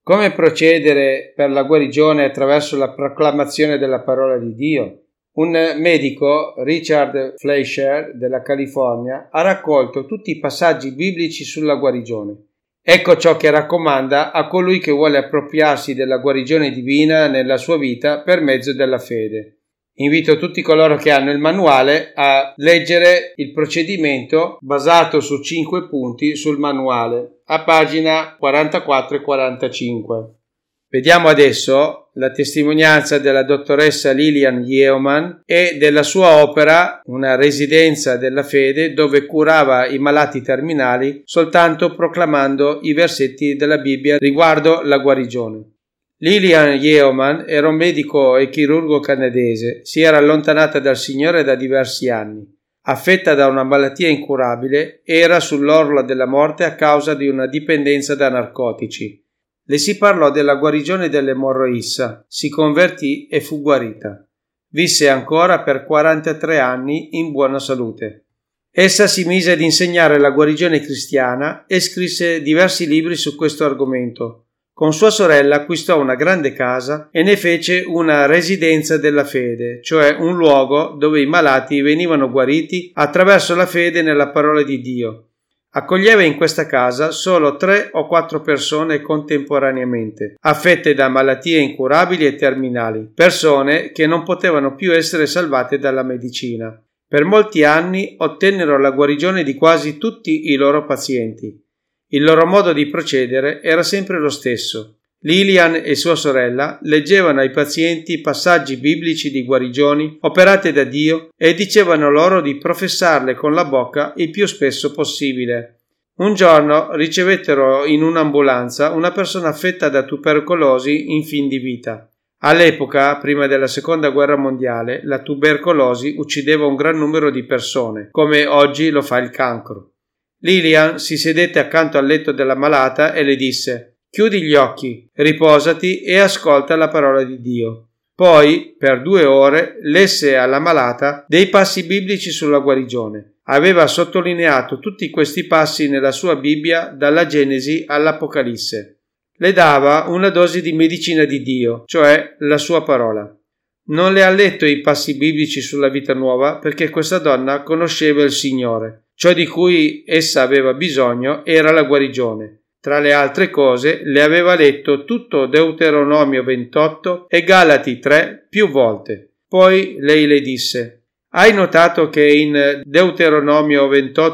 Come procedere per la guarigione attraverso la proclamazione della parola di Dio? Un medico, Richard Fleischer della California, ha raccolto tutti i passaggi biblici sulla guarigione. Ecco ciò che raccomanda a colui che vuole appropriarsi della guarigione divina nella sua vita per mezzo della fede. Invito tutti coloro che hanno il manuale a leggere il procedimento basato su 5 punti sul manuale, a pagina 44 e 45. Vediamo adesso la testimonianza della dottoressa Lillian Yeoman e della sua opera, una residenza della fede, dove curava i malati terminali soltanto proclamando i versetti della Bibbia riguardo la guarigione. Lillian Yeoman era un medico e chirurgo canadese, si era allontanata dal Signore da diversi anni. Affetta da una malattia incurabile, era sull'orlo della morte a causa di una dipendenza da narcotici. Le si parlò della guarigione dell'emorroissa, si convertì e fu guarita. Visse ancora per 43 anni in buona salute. Essa si mise ad insegnare la guarigione cristiana e scrisse diversi libri su questo argomento. Con sua sorella acquistò una grande casa e ne fece una residenza della fede, cioè un luogo dove i malati venivano guariti attraverso la fede nella parola di Dio. Accoglieva in questa casa solo 3 o 4 persone contemporaneamente, affette da malattie incurabili e terminali, persone che non potevano più essere salvate dalla medicina. Per molti anni ottennero la guarigione di quasi tutti i loro pazienti. Il loro modo di procedere era sempre lo stesso. Lillian e sua sorella leggevano ai pazienti passaggi biblici di guarigioni operate da Dio e dicevano loro di professarle con la bocca il più spesso possibile. Un giorno ricevettero in un'ambulanza una persona affetta da tubercolosi in fin di vita. All'epoca, prima della Seconda Guerra Mondiale, la tubercolosi uccideva un gran numero di persone, come oggi lo fa il cancro. Lillian si sedette accanto al letto della malata e le disse: «Chiudi gli occhi, riposati e ascolta la parola di Dio». Poi, per 2 ore, lesse alla malata dei passi biblici sulla guarigione. Aveva sottolineato tutti questi passi nella sua Bibbia dalla Genesi all'Apocalisse. Le dava una dose di medicina di Dio, cioè la sua parola. Non le ha letto i passi biblici sulla vita nuova perché questa donna conosceva il Signore. Ciò di cui essa aveva bisogno era la guarigione. Tra le altre cose le aveva letto tutto Deuteronomio 28 e Galati 3 più volte. Poi lei le disse: «Hai notato che in Deuteronomio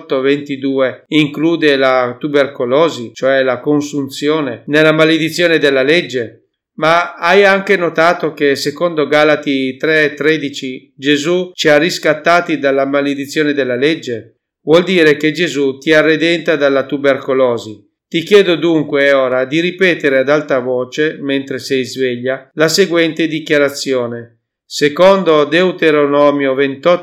28-22 include la tubercolosi, cioè la consunzione, nella maledizione della legge? Ma hai anche notato che secondo Galati 3:13 Gesù ci ha riscattati dalla maledizione della legge? Vuol dire che Gesù ti ha redenta dalla tubercolosi. Ti chiedo dunque ora di ripetere ad alta voce, mentre sei sveglia, la seguente dichiarazione. Secondo Deuteronomio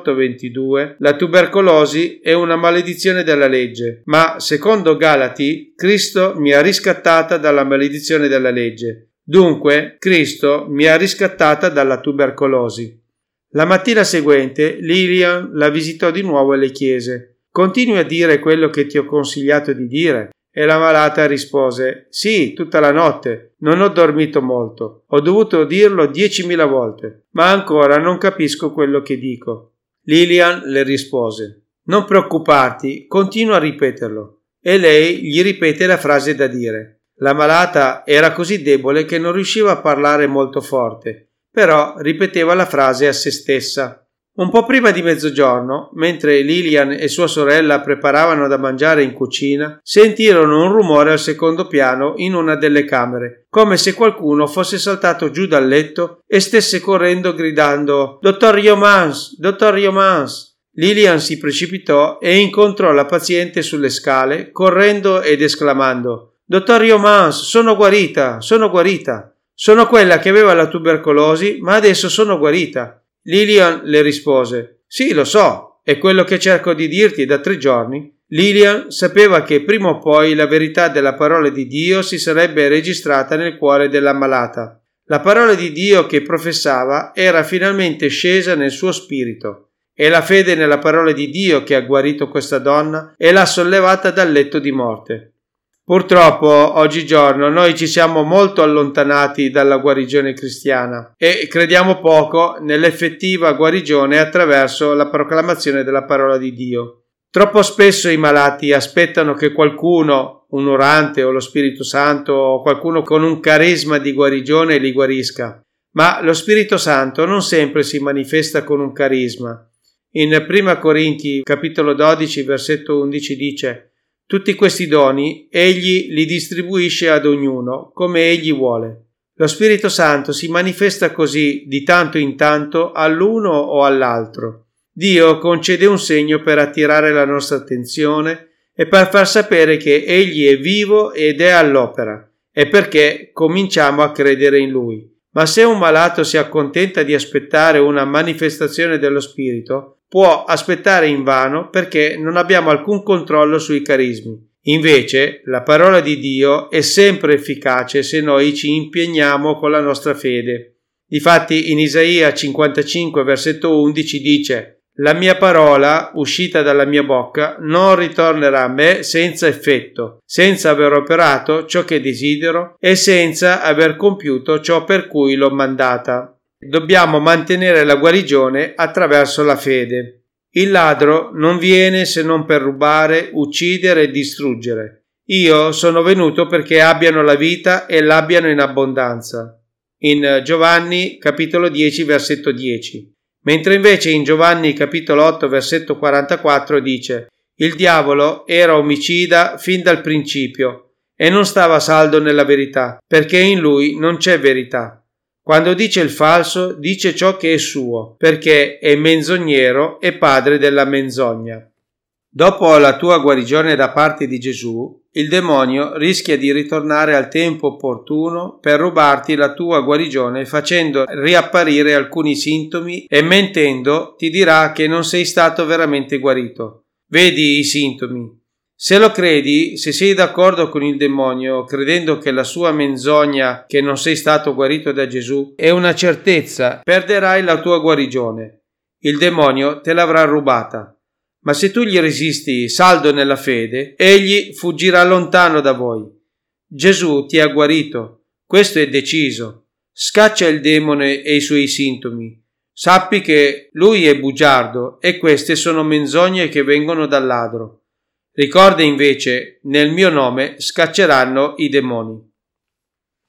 28-22, la tubercolosi è una maledizione della legge, ma secondo Galati, Cristo mi ha riscattata dalla maledizione della legge. Dunque, Cristo mi ha riscattata dalla tubercolosi». La mattina seguente, Lillian la visitò di nuovo e le chiese: «Continui a dire quello che ti ho consigliato di dire?» E la malata rispose: «Sì, tutta la notte. Non ho dormito molto. Ho dovuto dirlo 10.000 volte, ma ancora non capisco quello che dico». Lillian le rispose: «Non preoccuparti, continua a ripeterlo». E lei gli ripete la frase da dire. La malata era così debole che non riusciva a parlare molto forte, però ripeteva la frase a se stessa. Un po' prima di mezzogiorno, mentre Lillian e sua sorella preparavano da mangiare in cucina, sentirono un rumore al secondo piano in una delle camere, come se qualcuno fosse saltato giù dal letto e stesse correndo gridando: «Dottor Yeomans! Dottor Yeomans!». Lillian si precipitò e incontrò la paziente sulle scale, correndo ed esclamando: «Dottor Yeomans, sono guarita, sono guarita! Sono quella che aveva la tubercolosi, ma adesso sono guarita». Lillian le rispose: «Sì, lo so, è quello che cerco di dirti da 3 giorni». Lillian sapeva che prima o poi la verità della parola di Dio si sarebbe registrata nel cuore della malata. La parola di Dio che professava era finalmente scesa nel suo spirito. È la fede nella parola di Dio che ha guarito questa donna e l'ha sollevata dal letto di morte. Purtroppo oggigiorno noi ci siamo molto allontanati dalla guarigione cristiana e crediamo poco nell'effettiva guarigione attraverso la proclamazione della parola di Dio. Troppo spesso i malati aspettano che qualcuno, un orante o lo Spirito Santo o qualcuno con un carisma di guarigione li guarisca, ma lo Spirito Santo non sempre si manifesta con un carisma. In 1 Corinti capitolo 12 versetto 11 dice: tutti questi doni egli li distribuisce ad ognuno come egli vuole. Lo Spirito Santo si manifesta così di tanto in tanto all'uno o all'altro. Dio concede un segno per attirare la nostra attenzione e per far sapere che egli è vivo ed è all'opera, e perché cominciamo a credere in lui. Ma se un malato si accontenta di aspettare una manifestazione dello Spirito, può aspettare invano perché non abbiamo alcun controllo sui carismi. Invece, la parola di Dio è sempre efficace se noi ci impegniamo con la nostra fede. Difatti, in Isaia 55, versetto 11 dice: «La mia parola, uscita dalla mia bocca, non ritornerà a me senza effetto, senza aver operato ciò che desidero e senza aver compiuto ciò per cui l'ho mandata». Dobbiamo mantenere la guarigione attraverso la fede. Il ladro non viene se non per rubare, uccidere e distruggere. Io sono venuto perché abbiano la vita e l'abbiano in abbondanza. In Giovanni capitolo 10 versetto 10. Mentre invece in Giovanni capitolo 8 versetto 44 dice: il diavolo era omicida fin dal principio e non stava a saldo nella verità, perché in lui non c'è verità. Quando dice il falso, dice ciò che è suo, perché è menzognero e padre della menzogna. Dopo la tua guarigione da parte di Gesù, il demonio rischia di ritornare al tempo opportuno per rubarti la tua guarigione facendo riapparire alcuni sintomi e mentendo ti dirà che non sei stato veramente guarito. Vedi i sintomi. Se lo credi, se sei d'accordo con il demonio, credendo che la sua menzogna che non sei stato guarito da Gesù è una certezza, perderai la tua guarigione. Il demonio te l'avrà rubata. Ma se tu gli resisti saldo nella fede, egli fuggirà lontano da voi. Gesù ti ha guarito. Questo è deciso. Scaccia il demone e i suoi sintomi. Sappi che lui è bugiardo e queste sono menzogne che vengono dal ladro. Ricorda invece, nel mio nome scacceranno i demoni.